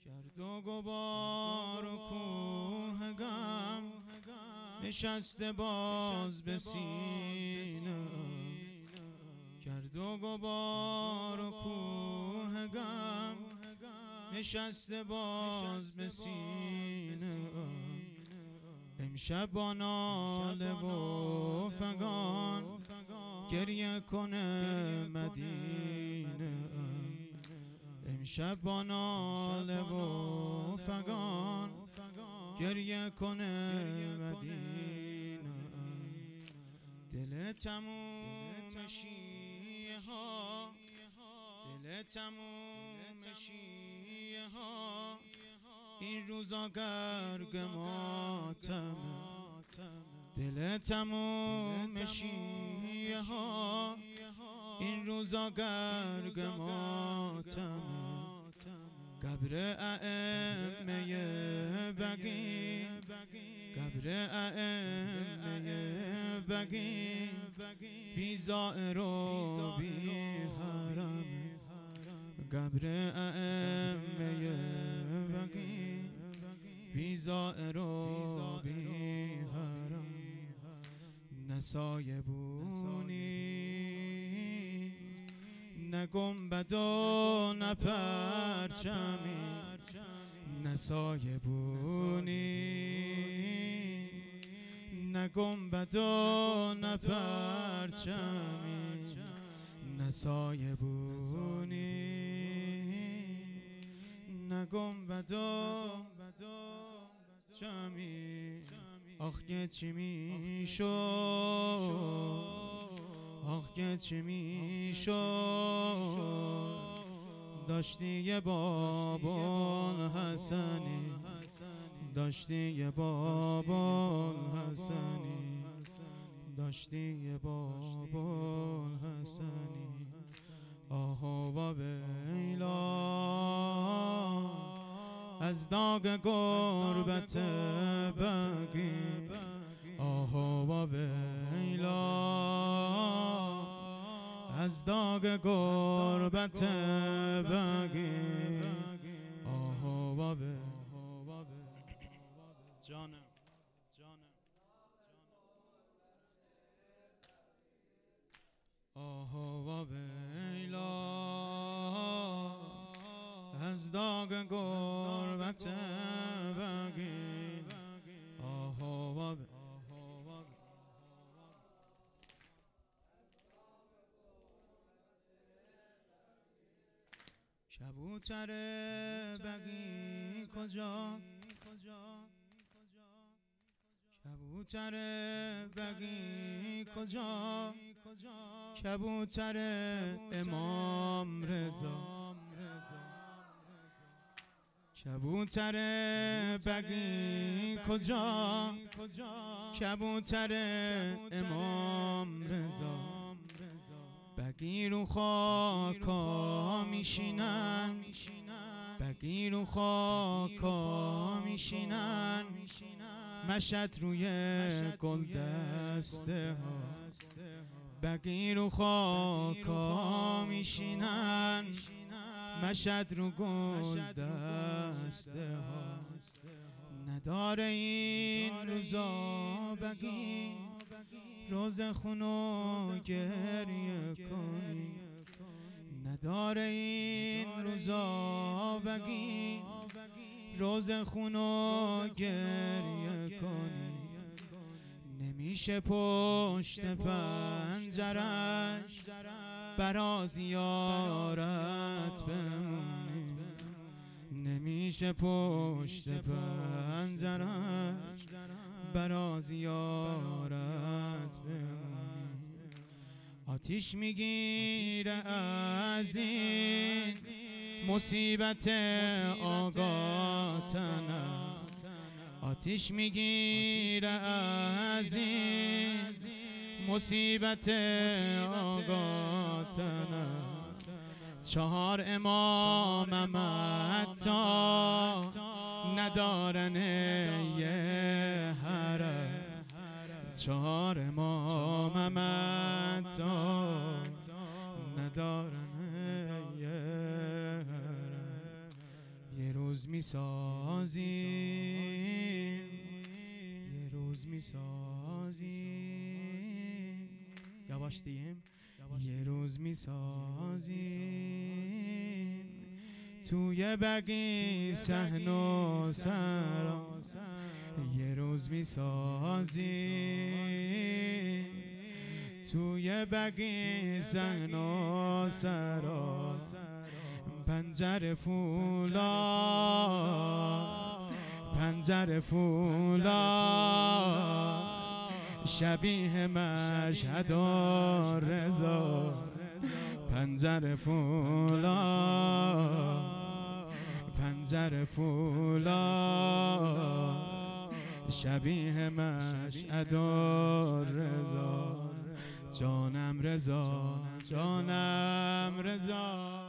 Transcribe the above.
گرد و غبار و کوه غم نشسته باز به سینه، گرد و غبار و کوه غم نشسته باز به سینه. امشب با ناله و فغان گریه کنه مدینه، امشب با ناله و فغان گریه کنه مدینه. دل تموم شیعه ها، دل تموم شیعه ها این روزا گرگ ماتمه، دل تموم شیعه ها این روزا گرگ ماتمه. قبر ائمه بقی، قبر ائمه بقی بی زائر و بی حرمه، قبر ائمه بقی بی زائر و بی حرم. نه سایه بونی نه گنبد و نه پرچمی، نه سایه بونی نه گنبد و نه پرچمی، نه سایه بونی نه گنبد و چمی. آخ که چی میشد، آخ که چی میشد داشتی یه بابا حسنی، داشتی یه بابا حسنی، داشتی یه بابا حسنی. آه و ویلا از داغ غربت بقی، آه و ویلا از داغ غربت بقی، آه و ویلا. جانم جانم آه و ویلا از داغ غربت بقی، آه و ویلا. کبوتر بقی کجا، کبوتر بقی کجا، کبوتر امام رضا، کبوتر بقی کجا، کبوتر امام رضا. بقی رو خاکا میشینن، بقی رو خاکا میشینن، مشهد روی گل دسته ها، بقی رو خاکا میشینن، مشهد رو گل دسته ها. نداره این روزا بقی روز خونو گریه کنی، نداره این روزا بقی روز خونو گریه کنی. نمیشه پشت پنجرش برا زیارت بمونی، نمیشه پشت پنجرش برا زیارت بمونی. آتیش میگیره از این مصیبت آقاتنم، آتیش میگیره از این مصیبت آقاتنم. 4 امامم حتی ندارن یه حرم، 4 امامم حتی ندارن یه حرم. یه روز میسازیم، یه روز میسازیم، یواش دیم، یه روز میسازیم توی بقی صحن و سرا، یه روز میسازیم توی بقی صحن و سرا، پنجره فولاد، پنجره فولاد، شبیه مشهد و رضا، پنجره فولاد، پنجره فولاد، شبیه مشهد و رضا، جانم رضا، جانم رضا.